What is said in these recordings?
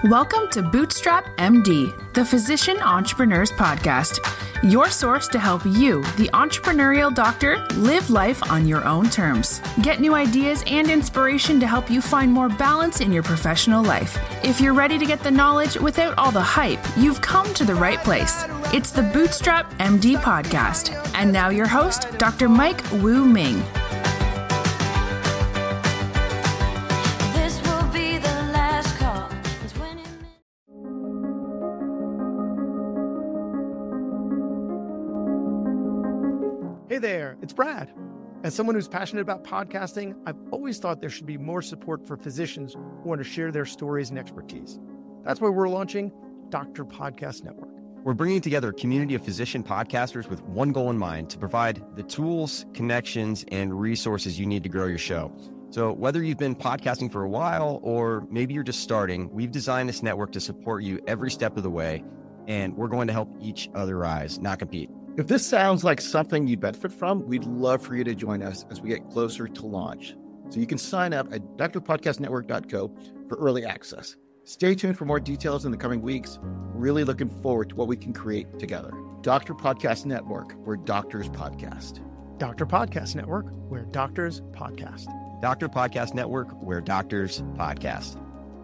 Welcome to Bootstrap MD, the Physician Entrepreneurs Podcast, your source to help you, the entrepreneurial doctor, live life on your own terms. Get new ideas and inspiration to help you find more balance in your professional life. If you're ready to get the knowledge without all the hype, you've come to the right place. It's the Bootstrap MD Podcast. And now your host, Dr. Mike Wu Ming. Hey there, it's Brad. As someone who's passionate about podcasting, I've always thought there should be more support for physicians who want to share their stories and expertise. That's why we're launching Doctor Podcast Network. We're bringing together a community of physician podcasters with one goal in mind: to provide the tools, connections, and resources you need to grow your show. So whether you've been podcasting for a while or maybe you're just starting, we've designed this network to support you every step of the way, and we're going to help each other rise, not compete. If this sounds like something you'd benefit from, we'd love for you to join us as we get closer to launch. So you can sign up at drpodcastnetwork.co for early access. Stay tuned for more details in the coming weeks. Really looking forward to what we can create together. Doctor Podcast Network, where doctors podcast. Doctor Podcast Network, where doctors podcast. Doctor Podcast Network, where doctors podcast.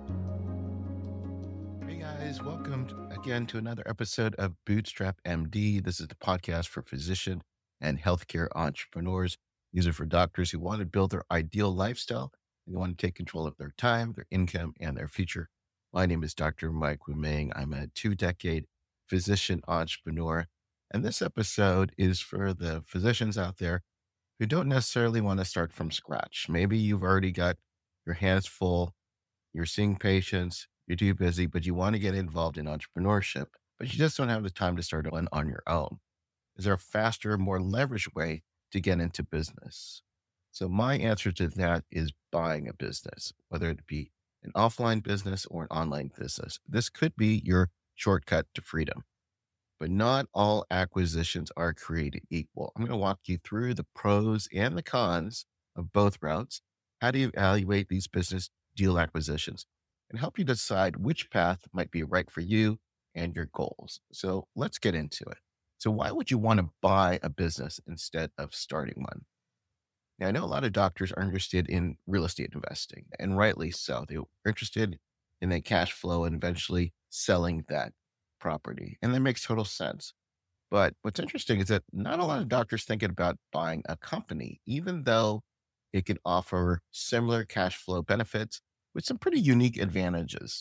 Hey guys, welcome again to another episode of Bootstrap MD. This is the podcast for physician and healthcare entrepreneurs. These are for doctors who want to build their ideal lifestyle and they want to take control of their time, their income, and their future. My name is Dr. Mike Wu Ming. I'm a 2-decade physician entrepreneur. And this episode is for the physicians out there who don't necessarily want to start from scratch. Maybe you've already got your hands full, you're seeing patients, you're too busy, but you want to get involved in entrepreneurship, but you just don't have the time to start on your own. Is there a faster, more leveraged way to get into business? So my answer to that is buying a business, whether it be an offline business or an online business. This could be your shortcut to freedom, but not all acquisitions are created equal. I'm going to walk you through the pros and the cons of both routes. How do you evaluate these business deal acquisitions and help you decide which path might be right for you and your goals? So let's get into it. So why would you want to buy a business instead of starting one? Now, I know a lot of doctors are interested in real estate investing, and rightly so. They're interested in the cash flow and eventually selling that property. And that makes total sense. But what's interesting is that not a lot of doctors thinking about buying a company, even though it can offer similar cash flow benefits with some pretty unique advantages.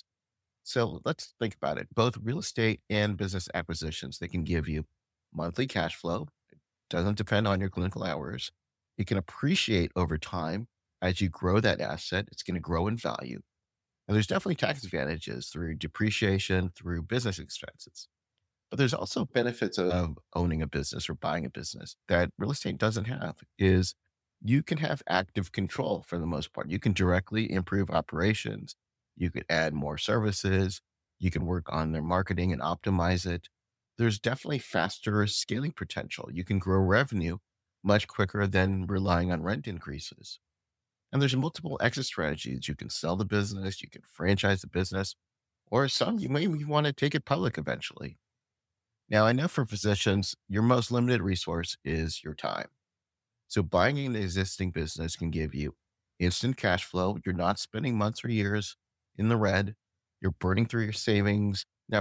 So let's think about it. Both real estate and business acquisitions, they can give you monthly cash flow. It doesn't depend on your clinical hours. It can appreciate over time as you grow that asset. It's going to grow in value. And there's definitely tax advantages through depreciation, through business expenses. But there's also benefits of owning a business or buying a business that real estate doesn't have, is you can have active control for the most part. You can directly improve operations. You could add more services. You can work on their marketing and optimize it. There's definitely faster scaling potential. You can grow revenue much quicker than relying on rent increases. And there's multiple exit strategies. You can sell the business, you can franchise the business, or some you may want to take it public eventually. Now, I know for physicians, your most limited resource is your time. So buying an existing business can give you instant cash flow. You're not spending months or years in the red. You're burning through your savings,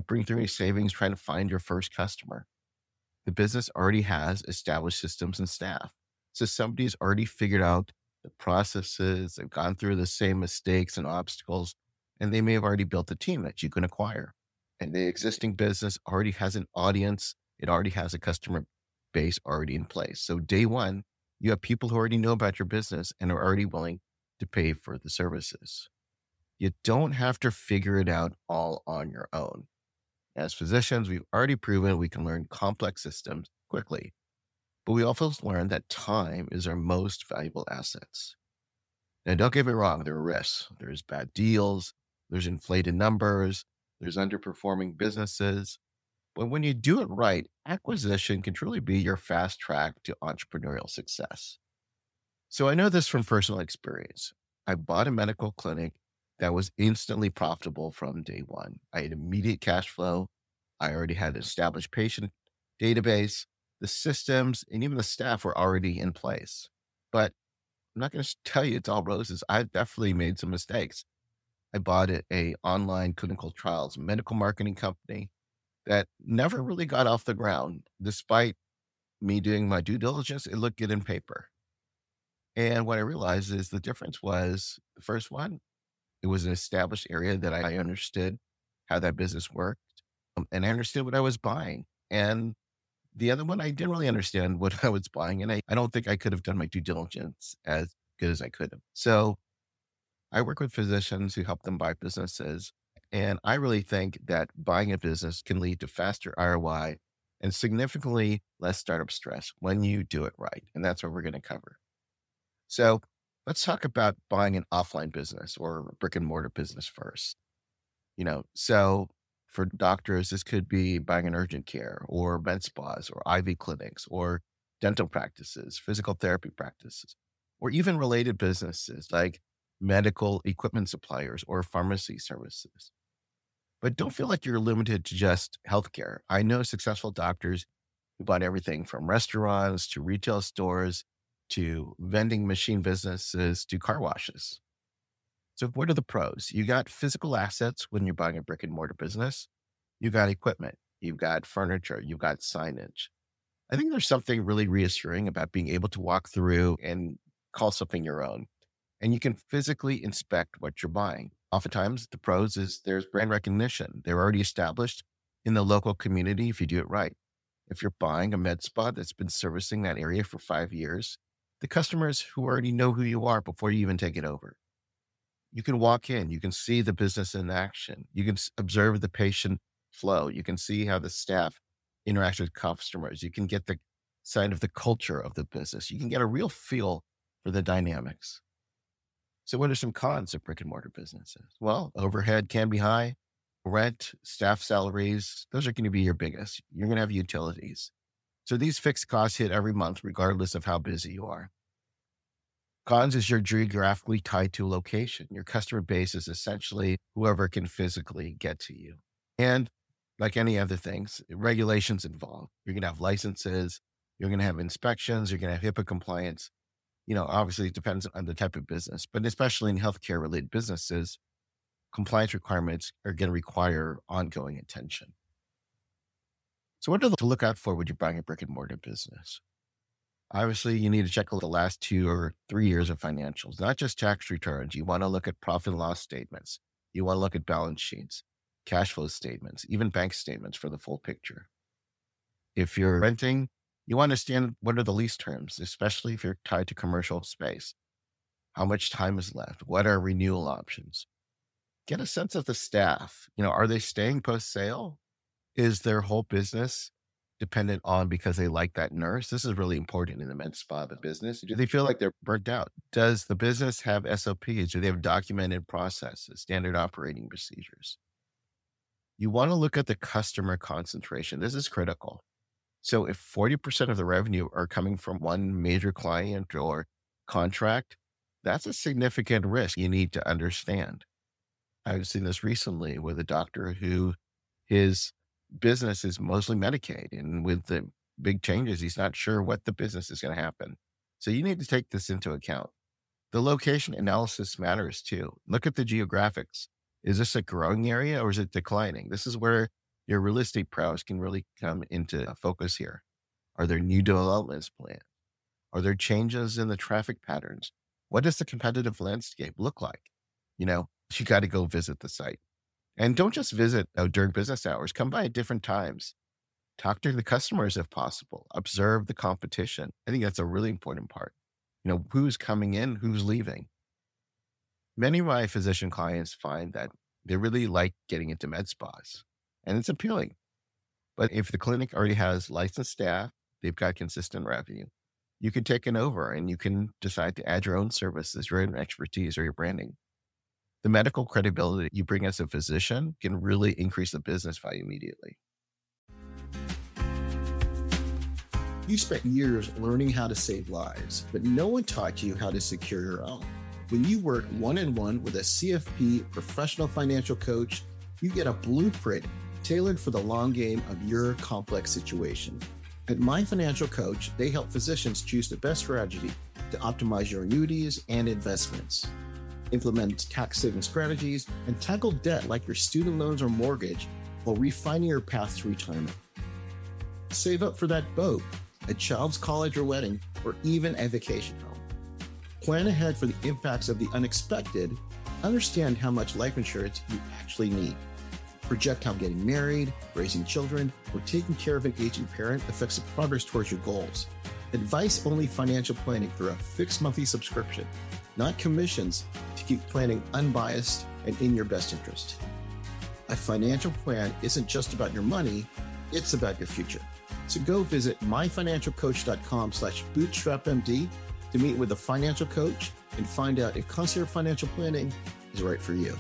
trying to find your first customer. The business already has established systems and staff. So somebody's already figured out the processes, they've gone through the same mistakes and obstacles, and they may have already built a team that you can acquire. And the existing business already has an audience. It already has a customer base already in place. So day one, you have people who already know about your business and are already willing to pay for the services. You don't have to figure it out all on your own. As physicians, we've already proven we can learn complex systems quickly, but we also learned that time is our most valuable assets. Now, don't get me wrong, there are risks. There's bad deals, there's inflated numbers, there's underperforming businesses. But when you do it right, acquisition can truly be your fast track to entrepreneurial success. So I know this from personal experience. I bought a medical clinic that was instantly profitable from day one. I had immediate cash flow. I already had an established patient database. The systems and even the staff were already in place. But I'm not going to tell you it's all roses. I've definitely made some mistakes. I bought a online clinical trials medical marketing company that never really got off the ground. Despite me doing my due diligence, it looked good in paper. And what I realized is the difference was the first one, it was an established area that I understood how that business worked, and I understood what I was buying. And the other one, I didn't really understand what I was buying. And I don't think I could have done my due diligence as good as I could have. So I work with physicians who help them buy businesses. And I really think that buying a business can lead to faster ROI and significantly less startup stress when you do it right. And that's what we're going to cover. So let's talk about buying an offline business or a brick and mortar business first. So for doctors, this could be buying an urgent care or med spas or IV clinics or dental practices, physical therapy practices, or even related businesses like medical equipment suppliers or pharmacy services. But don't feel like you're limited to just healthcare. I know successful doctors who bought everything from restaurants to retail stores to vending machine businesses to car washes. So what are the pros? You got physical assets when you're buying a brick and mortar business. You got equipment, you've got furniture, you've got signage. I think there's something really reassuring about being able to walk through and call something your own. And you can physically inspect what you're buying. Oftentimes the pros is there's brand recognition. They're already established in the local community if you do it right. If you're buying a med spa that's been servicing that area for 5 years, the customers who already know who you are before you even take it over. You can walk in, you can see the business in action. You can observe the patient flow. You can see how the staff interacts with customers. You can get the side of the culture of the business. You can get a real feel for the dynamics. So what are some cons of brick and mortar businesses? Well, overhead can be high. Rent, staff salaries, those are going to be your biggest. You're going to have utilities. So these fixed costs hit every month, regardless of how busy you are. Cons is you're geographically tied to a location. Your customer base is essentially whoever can physically get to you. And like any other things, regulations involved. You're going to have licenses. You're going to have inspections. You're going to have HIPAA compliance. Obviously it depends on the type of business, but especially in healthcare related businesses, compliance requirements are going to require ongoing attention. So what to look out for when you're buying a brick and mortar business? Obviously, you need to check the last 2 or 3 years of financials, not just tax returns. You want to look at profit and loss statements. You want to look at balance sheets, cash flow statements, even bank statements for the full picture. If you're renting, you understand what are the lease terms, especially if you're tied to commercial space. How much time is left? What are renewal options? Get a sense of the staff. Are they staying post-sale? Is their whole business dependent on because they like that nurse? This is really important in the med spa business. Do they feel like they're burnt out? Does the business have SOPs? Do they have documented processes, standard operating procedures? You want to look at the customer concentration. This is critical. So if 40% of the revenue are coming from one major client or contract, that's a significant risk you need to understand. I've seen this recently with a doctor who his business is mostly Medicaid, and with the big changes, he's not sure what the business is going to happen. So you need to take this into account. The location analysis matters too. Look at the geographics. Is this a growing area or is it declining? This is where your real estate prowess can really come into focus here. Are there new developments planned? Are there changes in the traffic patterns? What does the competitive landscape look like? You got to go visit the site. And don't just visit during business hours. Come by at different times. Talk to the customers if possible. Observe the competition. I think that's a really important part. Who's coming in, who's leaving. Many of my physician clients find that they really like getting into med spas, and it's appealing. But if the clinic already has licensed staff, they've got consistent revenue, you can take it over and you can decide to add your own services, your own expertise, or your branding. The medical credibility you bring as a physician can really increase the business value immediately. You spent years learning how to save lives, but no one taught you how to secure your own. When you work one-on-one with a CFP professional financial coach, you get a blueprint tailored for the long game of your complex situation. At My Financial Coach, they help physicians choose the best strategy to optimize your annuities and investments, implement tax-saving strategies, and tackle debt like your student loans or mortgage while refining your path to retirement. Save up for that boat, a child's college or wedding, or even a vacation home. Plan ahead for the impacts of the unexpected. Understand how much life insurance you actually need. Project how getting married, raising children, or taking care of an aging parent affects the progress towards your goals. Advice-only financial planning through a fixed monthly subscription, not commissions, to keep planning unbiased and in your best interest. A financial plan isn't just about your money, it's about your future. So go visit myfinancialcoach.com/bootstrapmd to meet with a financial coach and find out if concierge financial planning is right for you.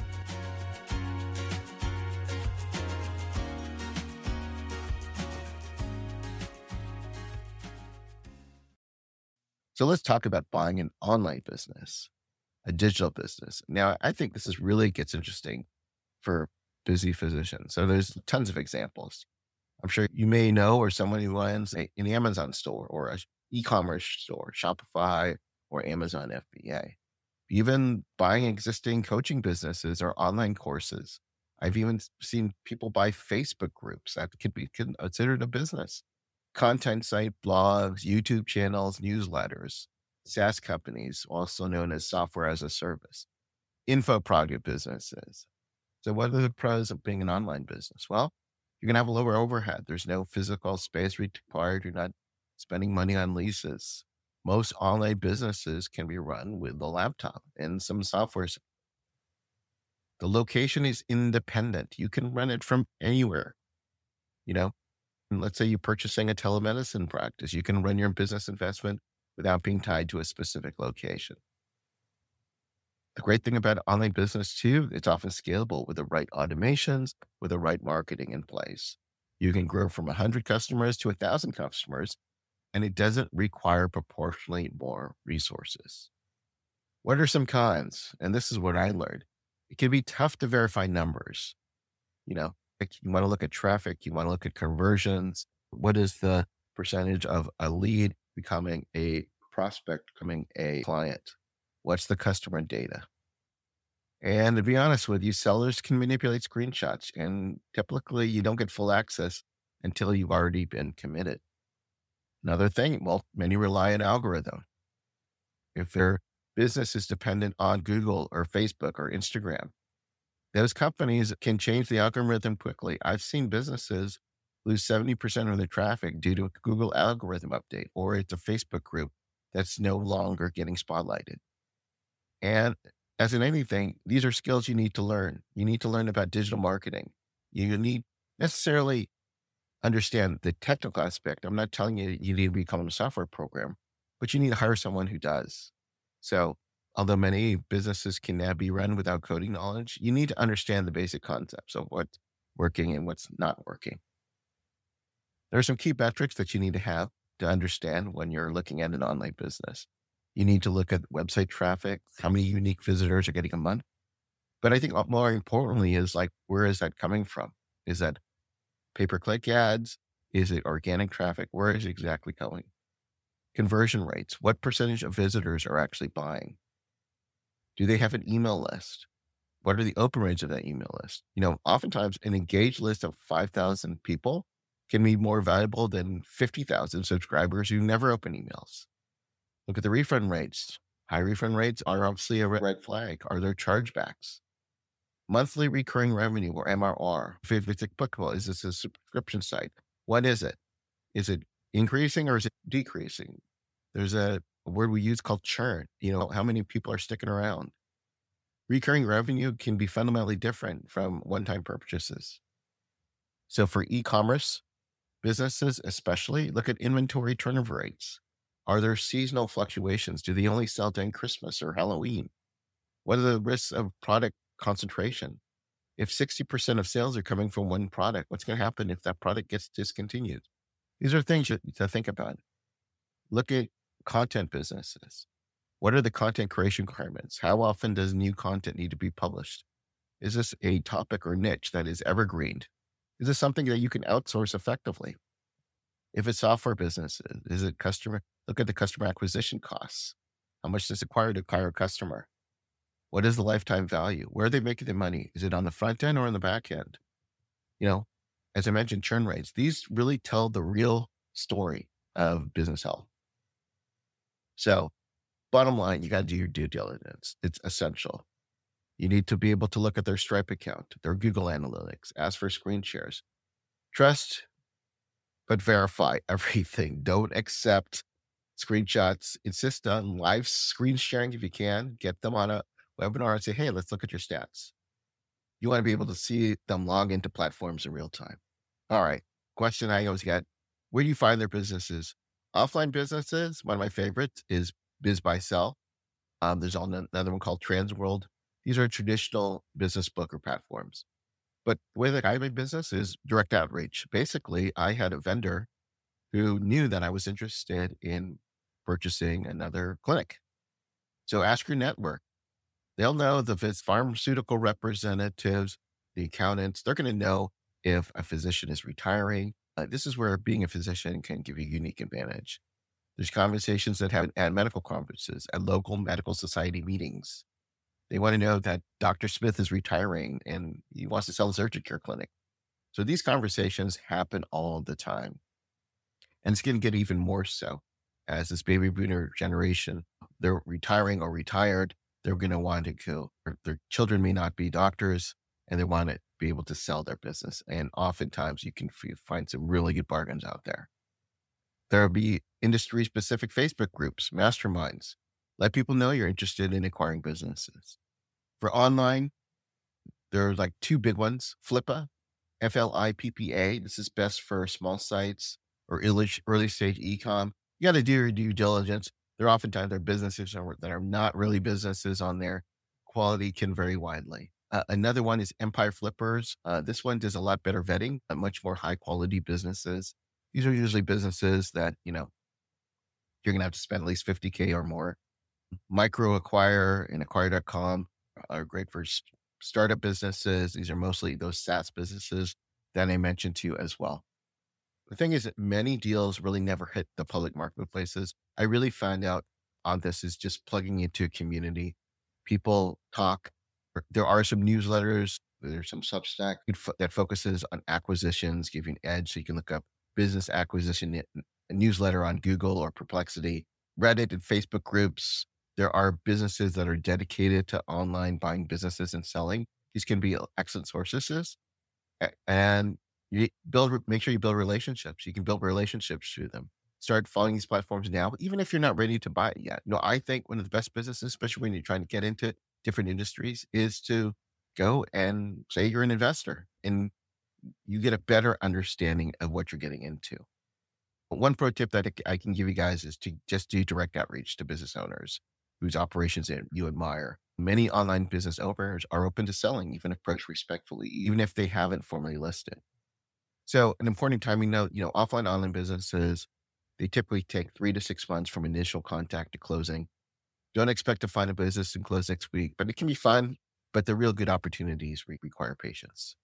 So let's talk about buying an online business, a digital business. Now, I think this really gets interesting for busy physicians. So there's tons of examples. I'm sure you may know, or someone who runs an Amazon store or an e-commerce store, Shopify or Amazon FBA. Even buying existing coaching businesses or online courses. I've even seen people buy Facebook groups that could be considered a business. Content site, blogs, YouTube channels, newsletters, SaaS companies, also known as software as a service, info product businesses. So what are the pros of being an online business? Well, you're going to have a lower overhead. There's no physical space required. You're not spending money on leases. Most online businesses can be run with a laptop and some software. The location is independent. You can run it from anywhere. Let's say you're purchasing a telemedicine practice. You can run your business investment without being tied to a specific location. The great thing about online business too, it's often scalable with the right automations, with the right marketing in place. You can grow from 100 customers to 1,000 customers, and it doesn't require proportionally more resources. What are some cons? And this is what I learned. It can be tough to verify numbers. You want to look at traffic, you want to look at conversions. What is the percentage of a lead becoming a prospect, becoming a client? What's the customer data? And to be honest with you, sellers can manipulate screenshots, and typically you don't get full access until you've already been committed. Another thing, many rely on algorithm. If their business is dependent on Google or Facebook or Instagram, those companies can change the algorithm quickly. I've seen businesses lose 70% of their traffic due to a Google algorithm update, or it's a Facebook group that's no longer getting spotlighted. And as in anything, these are skills you need to learn. You need to learn about digital marketing. You need necessarily understand the technical aspect. I'm not telling you you need to become a software programmer, but you need to hire someone who does. So although many businesses can now be run without coding knowledge, you need to understand the basic concepts of what's working and what's not working. There are some key metrics that you need to have to understand when you're looking at an online business. You need to look at website traffic, how many unique visitors are getting a month. But I think more importantly is where is that coming from? Is that pay-per-click ads? Is it organic traffic? Where is it exactly going? Conversion rates. What percentage of visitors are actually buying? Do they have an email list? What are the open rates of that email list? Oftentimes an engaged list of 5,000 people can be more valuable than 50,000 subscribers who never open emails. Look at the refund rates. High refund rates are obviously a red flag. Are there chargebacks? Monthly recurring revenue, or MRR, if it's applicable, is this a subscription site? What is it? Is it increasing or is it decreasing? There's a word we use called churn. How many people are sticking around? Recurring revenue can be fundamentally different from one-time purchases. So for e-commerce businesses, especially, look at inventory turnover rates. Are there seasonal fluctuations? Do they only sell during Christmas or Halloween? What are the risks of product concentration? If 60% of sales are coming from one product, what's going to happen if that product gets discontinued? These are things to think about. Look at content businesses. What are the content creation requirements? How often does new content need to be published? Is this a topic or niche that is evergreened? Is this something that you can outsource effectively? If it's software business, is it customer? Look at the customer acquisition costs. How much does it require to acquire a customer? What is the lifetime value? Where are they making their money? Is it on the front end or on the back end? As I mentioned, churn rates, these really tell the real story of business health. So bottom line, you got to do your due diligence. It's essential. You need to be able to look at their Stripe account, their Google Analytics, ask for screen shares. Trust, but verify everything. Don't accept screenshots. Insist on live screen sharing if you can. Get them on a webinar and say, hey, let's look at your stats. You want to be able to see them log into platforms in real time. All right. Question I always get, where do you find their businesses? Offline businesses, one of my favorites is BizBuySell. There's another one called Transworld. These are traditional business booker platforms. But the way that I make business is direct outreach. Basically, I had a vendor who knew that I was interested in purchasing another clinic. So ask your network. They'll know if it's pharmaceutical representatives, the accountants, they're going to know if a physician is retiring. This is where being a physician can give you a unique advantage. There's conversations that happen at medical conferences, at local medical society meetings. They want to know that Dr. Smith is retiring and he wants to sell his urgent care clinic. So these conversations happen all the time. And it's going to get even more so as this baby boomer generation, they're retiring or retired. They're going to want to go, their children may not be doctors and they want to be able to sell their business. And oftentimes you can find some really good bargains out there. There'll be industry specific Facebook groups, masterminds. Let people know you're interested in acquiring businesses. For online, there are like two big ones, Flippa, Flippa. This is best for small sites or early stage e-com. You got to do your due diligence. There oftentimes are businesses that are not really businesses on there. Quality can vary widely. Another one is Empire Flippers. This one does a lot better vetting, much more high quality businesses. These are usually businesses that, you're going to have to spend at least $50K or more. MicroAcquire and Acquire.com are great for startup businesses. These are mostly those SaaS businesses that I mentioned to you as well. The thing is that many deals really never hit the public marketplaces. I really found out on this is just plugging into a community. People talk. There are some newsletters. There's some Substack that focuses on acquisitions, give you an edge. So you can look up business acquisition newsletter on Google or Perplexity, Reddit and Facebook groups. There are businesses that are dedicated to online buying businesses and selling. These can be excellent sources. And make sure you build relationships. You can build relationships through them. Start following these platforms now, even if you're not ready to buy it yet. I think one of the best businesses, especially when you're trying to get into different industries, is to go and say you're an investor and you get a better understanding of what you're getting into. One pro tip that I can give you guys is to just do direct outreach to business owners whose operations you admire. Many online business owners are open to selling, even approached respectfully, even if they haven't formally listed. So an important timing note, offline online businesses, they typically take 3 to 6 months from initial contact to closing. Don't expect to find a business and close next week, but it can be fun, but the real good opportunities require patience.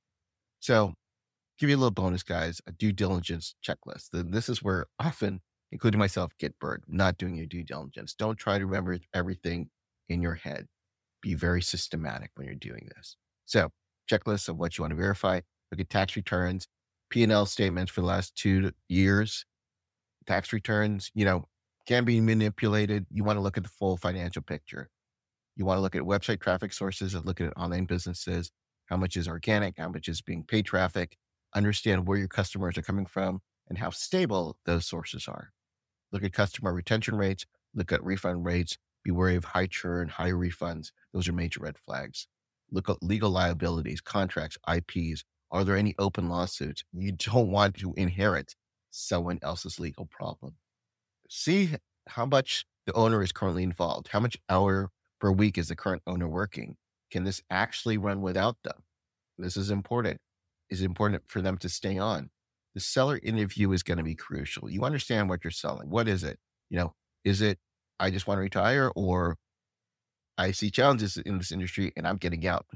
So give you a little bonus, guys, a due diligence checklist. This is where often, including myself, get burned, not doing your due diligence. Don't try to remember everything in your head. Be very systematic when you're doing this. So checklist of what you want to verify. Look at tax returns, P&L statements for the last 2 years. Tax returns, can be manipulated. You want to look at the full financial picture. You want to look at website traffic sources and look at online businesses. How much is organic? How much is being paid traffic? Understand where your customers are coming from and how stable those sources are. Look at customer retention rates. Look at refund rates. Be wary of high churn, high refunds. Those are major red flags. Look at legal liabilities, contracts, IPs. Are there any open lawsuits? You don't want to inherit someone else's legal problem. See how much the owner is currently involved. How much hour per week is the current owner working? Can this actually run without them? This is important. Is it important for them to stay on? The seller interview is going to be crucial. You understand what you're selling. What is it? Is it I just want to retire, or I see challenges in this industry and I'm getting out.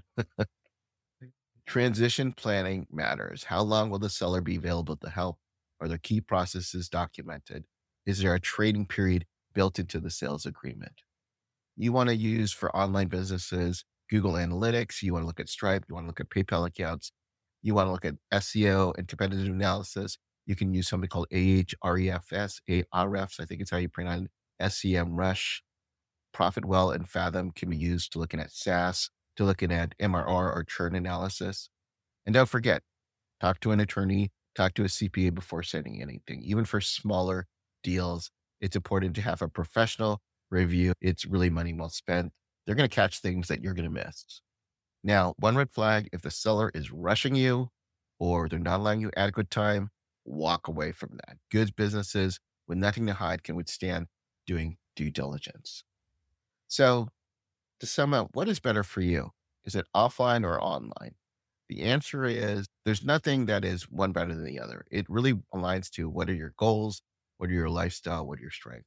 Transition planning matters. How long will the seller be available to help? Are there key processes documented? Is there a trading period built into the sales agreement? You want to use for online businesses, Google Analytics. You want to look at Stripe. You want to look at PayPal accounts. You want to look at SEO and competitive analysis. You can use something called Ahrefs, I think it's how you pronounce it, SEMrush. Profitwell and Fathom can be used to looking at SaaS, to looking at MRR or churn analysis. And don't forget, talk to an attorney, talk to a CPA before sending anything. Even for smaller deals, it's important to have a professional review. It's really money well spent. They're going to catch things that you're going to miss. Now, one red flag, if the seller is rushing you or they're not allowing you adequate time, walk away from that. Good businesses with nothing to hide can withstand doing due diligence. So to sum up, what is better for you? Is it offline or online? The answer is there's nothing that is one better than the other. It really aligns to what are your goals, what are your lifestyle, what are your strengths.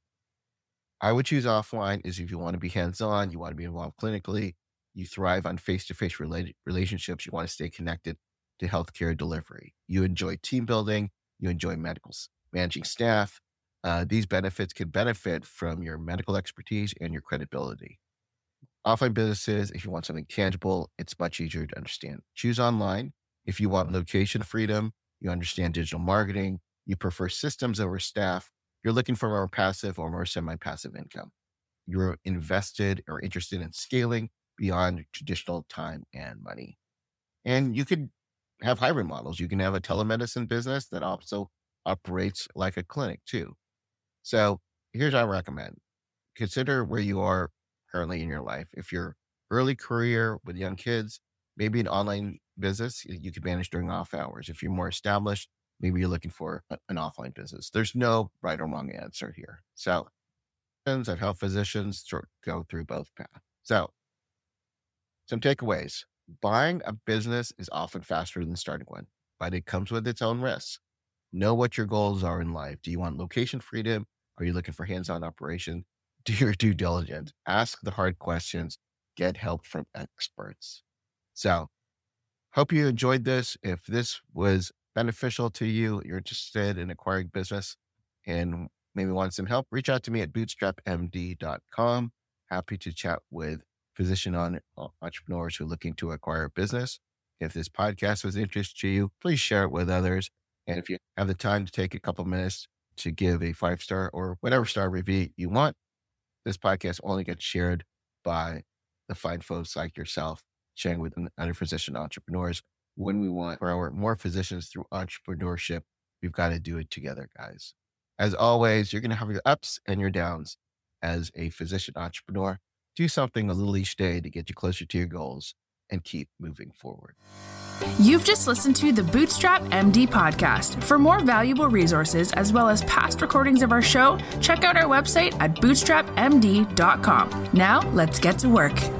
I would choose offline is if you want to be hands-on, you want to be involved clinically, you thrive on face-to-face relationships, you want to stay connected to healthcare delivery. You enjoy team building, you enjoy managing staff. These benefits can benefit from your medical expertise and your credibility. Offline businesses, if you want something tangible, it's much easier to understand. Choose online. If you want location freedom, you understand digital marketing, you prefer systems over staff, you're looking for more passive or more semi-passive income. You're invested or interested in scaling beyond traditional time and money. And you could have hybrid models. You can have a telemedicine business that also operates like a clinic too. So here's what I recommend. Consider where you are currently in your life. If you're early career with young kids, maybe an online business you can manage during off hours. If you're more established, maybe you're looking for an offline business. There's no right or wrong answer here. So that help physicians go through both paths. So some takeaways. Buying a business is often faster than starting one, but it comes with its own risks. Know what your goals are in life. Do you want location freedom? Are you looking for hands-on operation? Do your due diligence. Ask the hard questions. Get help from experts. So hope you enjoyed this. If this was beneficial to you, you're interested in acquiring business and maybe want some help, reach out to me at bootstrapmd.com. Happy to chat with physician entrepreneurs who are looking to acquire a business. If this podcast was of interest to you, please share it with others. And if you have the time to take a couple minutes to give a 5-star or whatever star review you want, this podcast only gets shared by the fine folks like yourself, sharing with other physician entrepreneurs. When we want for more physicians through entrepreneurship, we've got to do it together, guys. As always, you're going to have your ups and your downs as a physician entrepreneur. Do something a little each day to get you closer to your goals and keep moving forward. You've just listened to the Bootstrap MD podcast. For more valuable resources, as well as past recordings of our show, check out our website at bootstrapmd.com. Now, let's get to work.